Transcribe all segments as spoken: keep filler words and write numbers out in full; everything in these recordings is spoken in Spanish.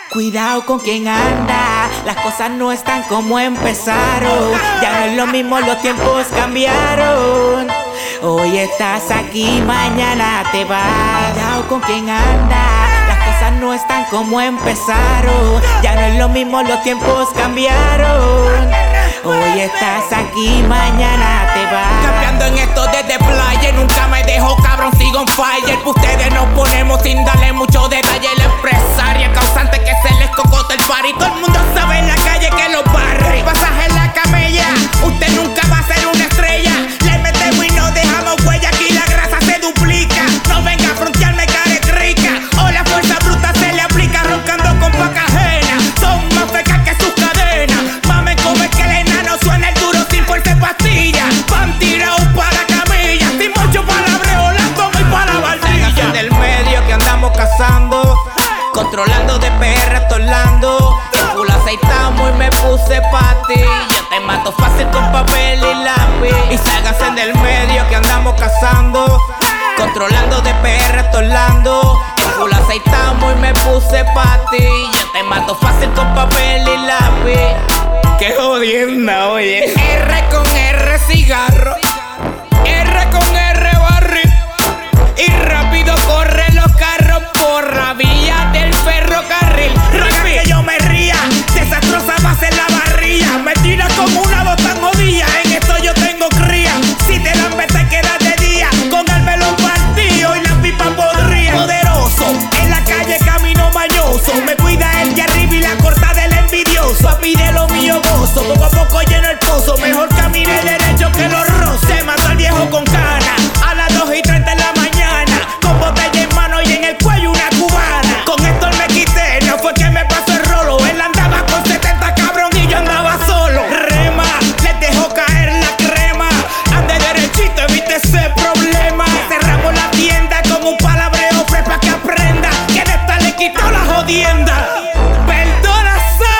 Cuidado con quien anda, las cosas no están como empezaron. Ya no es lo mismo, los tiempos cambiaron. Hoy estás aquí, mañana te vas. Cuidado con quien anda, las cosas no están como empezaron. Ya no es lo mismo, los tiempos cambiaron. Hoy estás aquí, mañana te vas. Cambiando en esto desde playa, nunca me dejo cabrón, sigo on fire. Ustedes nos ponemos sin darle mucho detalle. La empresaria causante que se les cocota el party. Todo el mundo sabe en la calle que los barrios. Pasaje en la camella, usted nunca va a ser una estrella. Le metemos y no dejamos huella, aquí la grasa se duplica. No venga a frontearme caretrica, o la fuerza bruta se le aplica roncando con paca ajena. Son más fecas que sus cadenas. Mamen como es que el enano suena el duro sin fuerza de pastilla. Van tirados para camilla, sin mucho palabreo, la toma y para la baldilla. Del medio que andamos cazando, controlando de P R hasta Orlando. Full aceitamos y me puse pa' ti. Yo te mato fácil con papel y lápiz. Y sálganse del medio que andamos cazando, controlando de P R hasta Orlando. Full aceitamos y me puse pa' ti. Yo te mato fácil con papel y lápiz. Qué jodienda, oye. R con R cigarro, R con R barril. Y rápido corren los carros por la vía del ferrocarril. Rápido que yo me ría, desastrosa va a ser la barrilla. Me tira como una botán jodida, en esto yo tengo cría. Si te la te quedas de día, con el melón partido y la pipa podría. Poderoso, en la calle camino mañoso. Me cuida el de arriba y la corta del envidioso. Papi de lo mío gozo, poco a poco lleno el pozo. Mejor camine derecho que los roces. Mató al viejo con cana, a las dos y treinta de la mañana. Con botella en mano y en el cuello una cubana. Con esto me quité, no fue que me pasó el rolo. Él andaba con setenta cabrón y yo andaba solo. Rema, les dejó caer la crema. Ande derechito, evite ese problema. Cerramos la tienda con un palabreo fresh pa' que aprenda que de esta le quitó la jodienda. Perdona,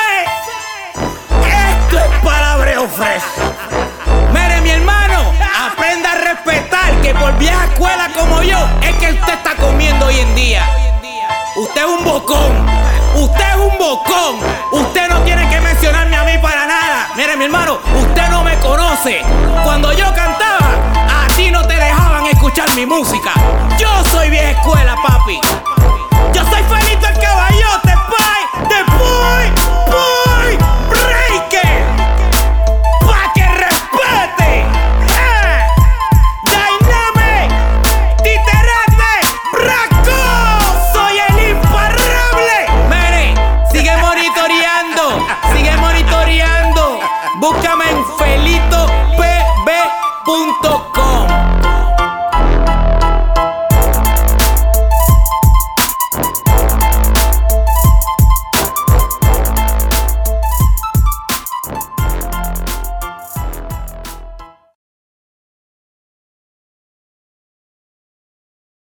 esto es palabreo fresh. Mire, mi hermano, aprenda a respetar que por vieja escuela como yo es que usted está comiendo hoy en día. Usted es un bocón, usted es un bocón. Usted no tiene que mencionarme a mí para nada. Mire, mi hermano, usted no me conoce. Cuando yo cantaba, a ti no te dejaban escuchar mi música. Yo soy vieja escuela, papi. Yo soy Felito el Caballote, pai, de Puy, Puy, Breaker. Pa' que respete. Eh. Dynamic, Titerate, Braco. Soy el imparable. Mire, sigue monitoreando, sigue monitoreando. Búscame en felito p b punto com.